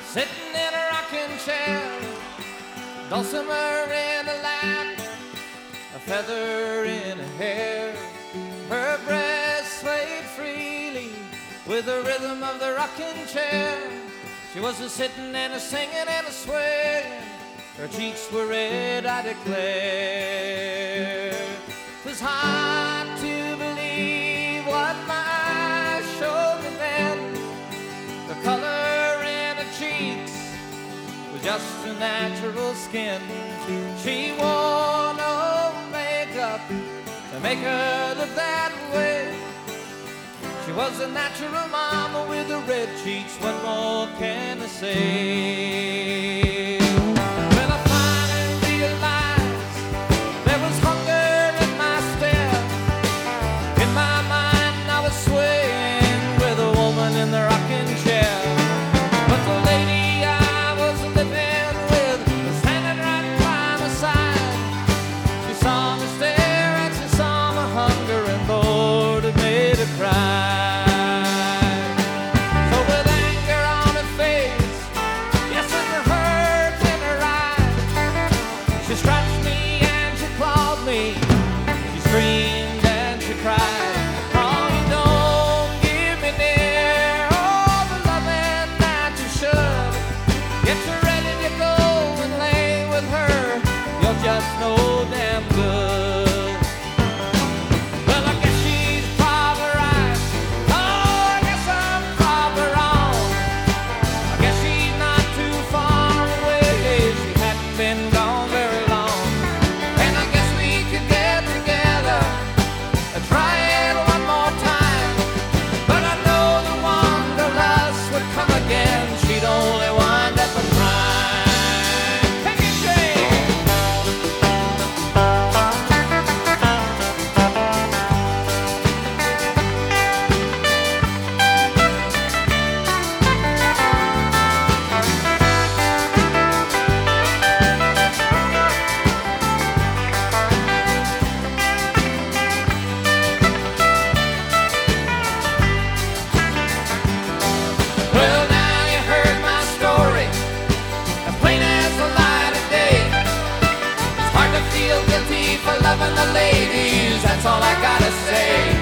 sitting in a rocking chair, dulcimer in a lap, a feather in her hair. Her breast swayed freely with the rhythm of the rocking chair. She was a sitting and a singing and a swaying. Her cheeks were red, I declare. 'Twas hard to believe what my eyes showed me then. The color in her cheeks was just her natural skin. She wore no makeup to make her look that way. She was a natural mama with the red cheeks. What more can I say? Well, I finally realized there was hunger in my stare. In my mind I was swaying with a woman in the rocking chair. But the lady I was living with was standing right by my side. She saw me stare and she saw my hunger, and Lord, it made her cry. She screamed and she cried, oh, you don't give me near all the loving that you should. Get you ready to go and lay with her, you're just no damn good. Well, I guess she's probably right. Oh, I guess I'm probably wrong. I guess she's not too far away. She hadn't been gone very long. And I guess we could get together and try it one more time. But I know the wanderlust would come again. She'd only wind up and crying. Take it, Jane! Well, now you heard my story, as plain as the light of day. It's hard to feel guilty for loving the ladies, that's all I gotta say.